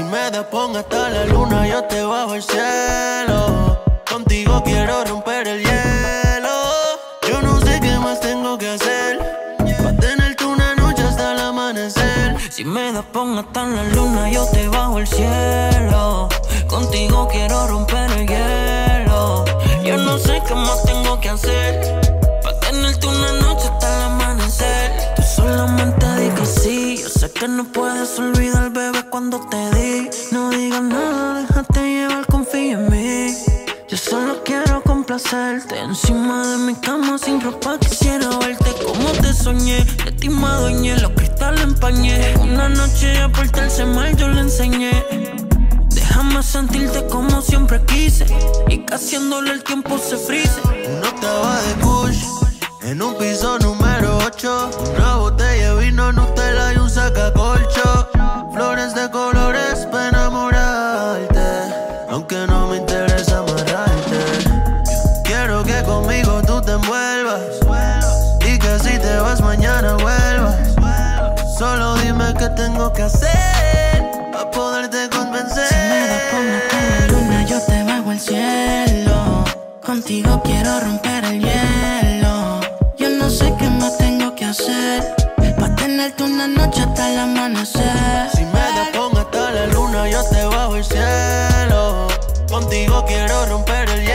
me das pon hasta la luna, yo te bajo el cielo. Contigo quiero romper el hielo. Yo no sé qué más tengo que hacer pa' tenerte una noche hasta el amanecer. Si me das pon hasta la luna, yo te bajo el cielo. Contigo quiero romper el hielo. Yo no sé qué más tengo que hacer pa' tenerte una noche hasta el amanecer. Tú solamente di que sí. Yo sé que no puedes olvidar, bebé, cuando te di. No digas nada, déjate llevar, confía en mí. Yo solo quiero complacerte. Encima de mi cama sin ropa quisiera verte. Como te soñé, de ti me adueñé, los cristales empañé. Una noche a portarse mal yo le enseñé. Déjame sentirte como siempre quise, y que haciéndole el tiempo se frise. Una octava de Kush en un piso número 8. Una botella de vino, Nutella y un sacacorcho. Flores de colores para enamorarte, aunque no me interesa amarrarte. Quiero que conmigo tú te envuelvas y que si te vas mañana vuelvas. Solo dime qué tengo que hacer pa' poderte convencer. Si me das pon hasta la luna, yo te bajo el cielo. Contigo quiero romper el hielo. Yo no sé qué más tengo que hacer pa' tenerte una noche hasta el amanecer. Si me das pon hasta la luna, yo te bajo el cielo. Contigo quiero romper el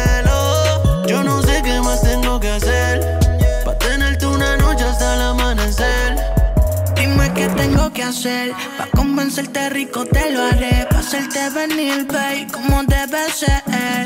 hielo. Yo no sé qué más tengo que hacer pa' tenerte una noche hasta el amanecer. Dime qué tengo que hacer pa' convencerte, rico te lo haré. Pa' hacerte venir, babe, como debe ser.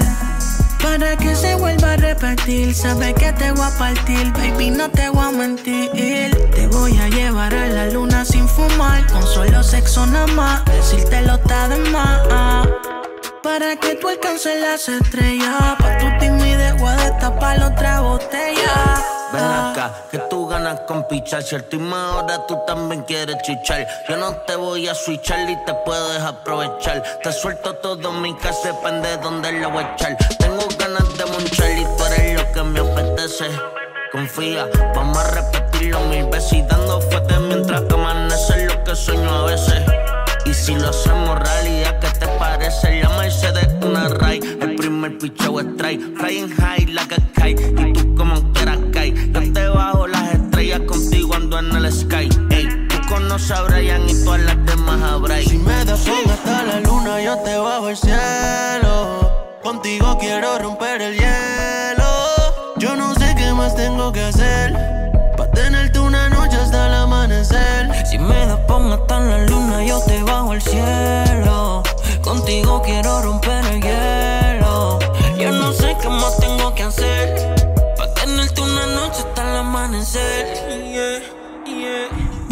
Para que se vuelva a repetir, sabes que te voy a partir, baby, no te voy a mentir. Te voy a llevar a la luna sin fumar, con solo sexo nada más, decírtelo está de más. Para que tú alcances las estrellas, pa' tu timidez voy a destapar otra botella. Ven acá, que tú ganas con pichar. Si el última hora tú también quieres chichar, yo no te voy a switchar y te puedes aprovechar. Te suelto todo mi casa, depende de dónde lo voy a echar. Tengo ganas de monchar y tú eres lo que me apetece. Confía, vamos a repetirlo 1000 veces y dando fuerte mientras que amanece lo que sueño a veces. Y si lo hacemos realidad, ¿qué te parece? La Mercedes, una Ray, el primer picheo es strike. Flying high like a kite, y tú como quieras caer. Yo te bajo las estrellas, contigo ando en el sky. Ey, tú conoces a Brian y todas las demás a Brian. Si me das pon hasta la luna, yo te bajo el cielo. Contigo quiero romper el hielo. Yo no sé qué más tengo que hacer pa' tenerte una noche hasta el amanecer. Si me das pon hasta la luna, yo te bajo el cielo. Contigo quiero romper el hielo. Yo no sé qué más tengo que hacer pa' tenerte una noche hasta el amanecer. Yeah, yeah.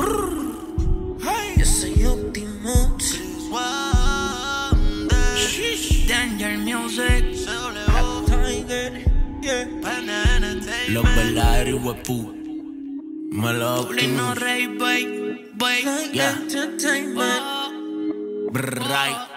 Yo soy Optimus. Danger Music. Tiger. Yeah. Los verdaderos huepú. Me lo Lino Rey, bye, bye. Yeah. Entertainment. Right.